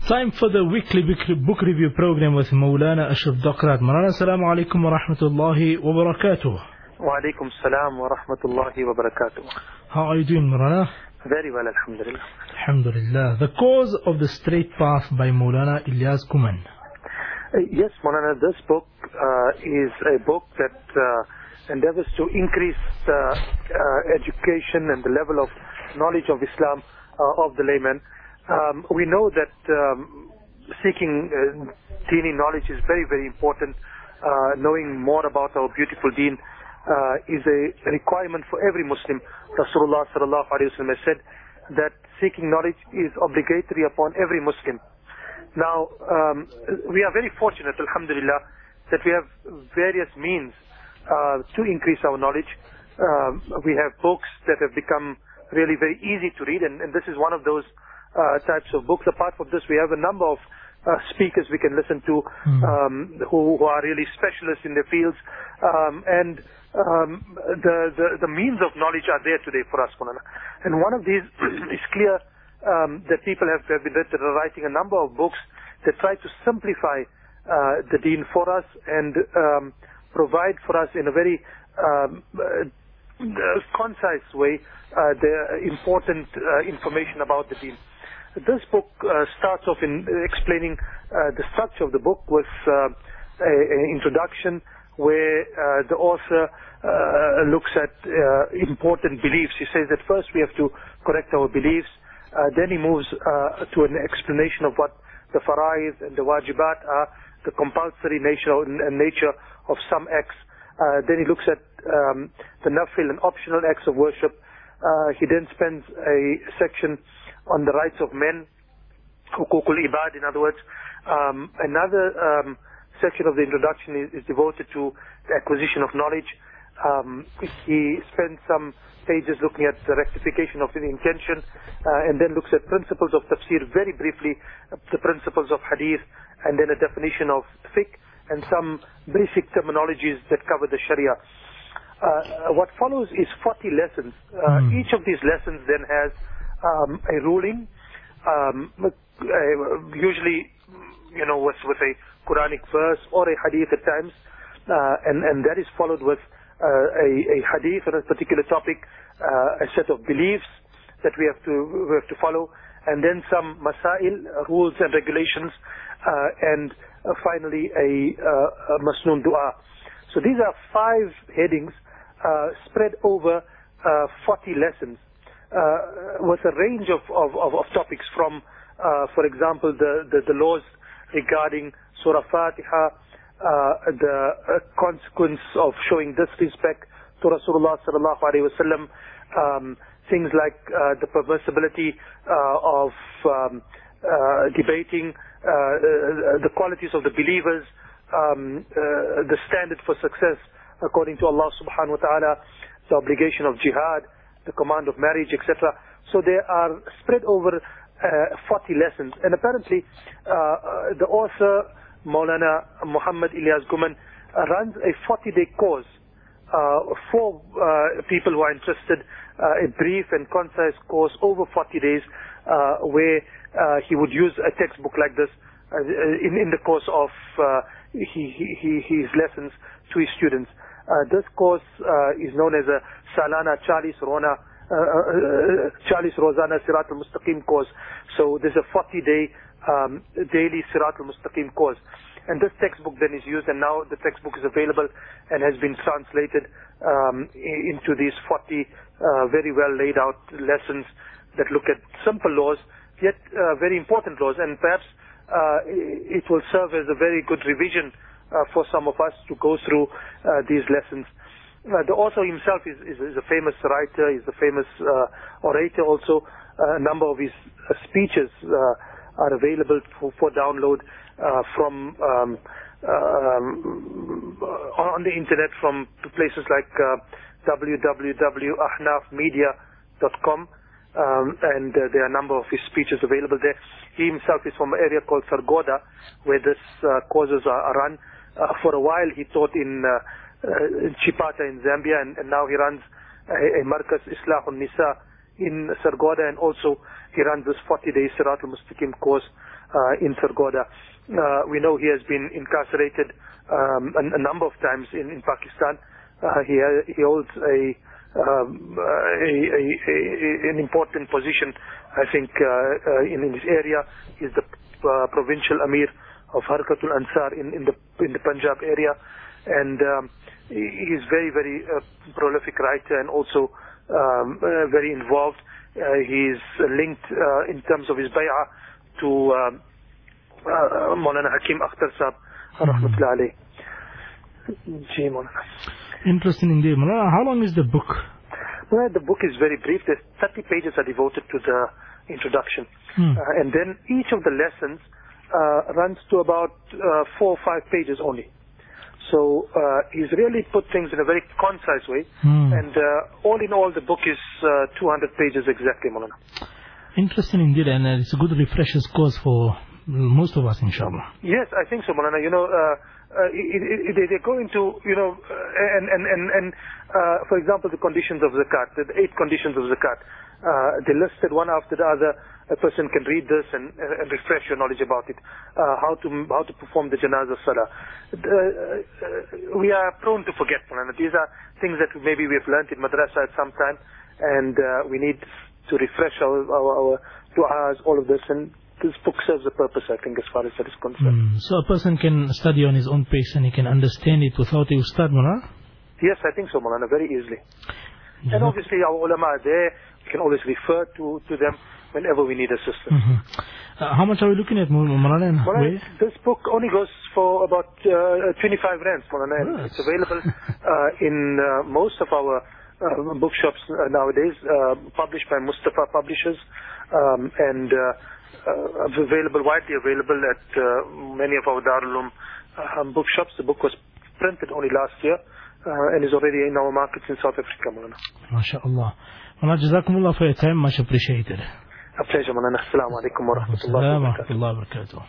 Time for the weekly book review program with Maulana Ashraf Daqrat. Maulana, assalamu alaikum wa rahmatullahi wa barakatuh. Wa alaikum salam wa rahmatullahi wa barakatuh. How are you doing, Maulana? Very well, alhamdulillah. Alhamdulillah. The Cause of the Straight Path by Maulana Ilyas Kuman. Yes, Maulana, this book is a book that endeavors to increase education and the level of knowledge of Islam of the layman. We know that seeking Deeni knowledge is very, very important. Knowing more about our beautiful Deen is a requirement for every Muslim. Rasulullah sallallahu alaihi wasallam has said that seeking knowledge is obligatory upon every Muslim. Now, we are very fortunate, alhamdulillah, that we have various means to increase our knowledge. We have books that have become really very easy to read, and this is one of those types of books. Apart from this, we have a number of speakers we can listen to who are really specialists in their fields, and the means of knowledge are there today for us, Maulana. And one of these is clear that people have been writing a number of books that try to simplify the Deen for us and provide for us in a very concise way the important information about the Deen. This book starts off in explaining the structure of the book with an introduction where the author looks at important beliefs. He says that first we have to correct our beliefs. Then he moves to an explanation of what the fara'id and the wajibat are, the compulsory nature of some acts. Then he looks at the nafil and optional acts of worship. He then spends a section on the rights of men, hukukul ibad, in other words. Another section of the introduction is devoted to the acquisition of knowledge. He spends some pages looking at the rectification of the intention, and then looks at principles of tafsir very briefly, the principles of hadith, and then a definition of fiqh, and some basic terminologies that cover the sharia. What follows is 40 lessons. Each of these lessons then has a ruling, usually, with a Quranic verse or a hadith at times, and that is followed with a hadith on a particular topic, a set of beliefs that we have to follow, and then some masail, rules and regulations, and finally a masnoon dua. So these are 5 headings spread over 40 lessons, with a range of topics from, for example, the laws regarding Surah Fatiha, the consequence of showing disrespect to Rasulullah sallallahu alaihi wasallam, things like the permissibility of debating, the qualities of the believers, the standard for success according to Allah subhanahu wa ta'ala, the obligation of jihad, the command of marriage, etc. So they are spread over 40 lessons, and apparently the author Maulana Muhammad Ilyas Kuman runs a 40-day course for people who are interested, a brief and concise course over 40 days, where he would use a textbook like this in the course of his lessons to his students. This course is known as a Salana Charlis Rozana Sirat al-Mustaqim course. So there's a 40-day daily Sirat al-Mustaqim course. And this textbook then is used, and now the textbook is available and has been translated into these 40 very well laid out lessons that look at simple laws, yet very important laws, and perhaps it will serve as a very good revision for some of us to go through these lessons. The author himself is a famous writer, he's a famous orator also. A number of his speeches are available for download from on the internet from places like www.ahnafmedia.com, and there are a number of his speeches available there. He himself is from an area called Sargoda, where this courses are run. For a while he taught in Chipata in Zambia, and now he runs a Markaz Islahun Nisa in Sargoda, and also he runs this 40-day Sirat al-Mustaqim course in Sargodha. We know he has been incarcerated a number of times in Pakistan. He holds an important position, I think, in this area. He's the provincial Amir of Harkatul Ansar in the Punjab area, and he's very, very prolific writer and also very involved. He's linked in terms of his bay'ah to Maulana Hakim Akhtar Sahab, rahmatullahi alayhi. Interesting indeed. Maulana, how long is the book? Well, the book is very brief. There's 30 pages are devoted to the introduction. And then each of the lessons runs to about 4 or 5 pages only. So he's really put things in a very concise way. And all in all, the book is 200 pages exactly, Maulana. Interesting indeed, and it's a good refresher's course for most of us, inshallah. Yes, I think so, Maulana. You know, they go into, you know, for example, the conditions of zakat, the 8 conditions of zakat. They listed one after the other. A person can read this and refresh your knowledge about it. How to perform the janazah salah. We are prone to forget, Maulana. These are things that maybe we have learned in madrasa at some time, and we need to refresh our du'as, all of this, and this book serves a purpose, I think, as far as that is concerned. So a person can study on his own pace and he can understand it without a ustad, Maulana? Yes, I think so, Maulana, very easily. And obviously our ulama are there. We can always refer to them whenever we need assistance. How much are we looking at, Maulana? Well, this book only goes for about 25 rands, Maulana. Yes. It's available in most of our bookshops nowadays, published by Mustafa Publishers, and widely available at many of our Darul Uloom bookshops. The book was printed only last year and is already in our markets in South Africa, Maulana. MashaAllah. Maulana, Jazakumullah for your time. Much appreciated. A pleasure, Maulana. Assalamu alaikum wa rahmatullahi wa barakatuh.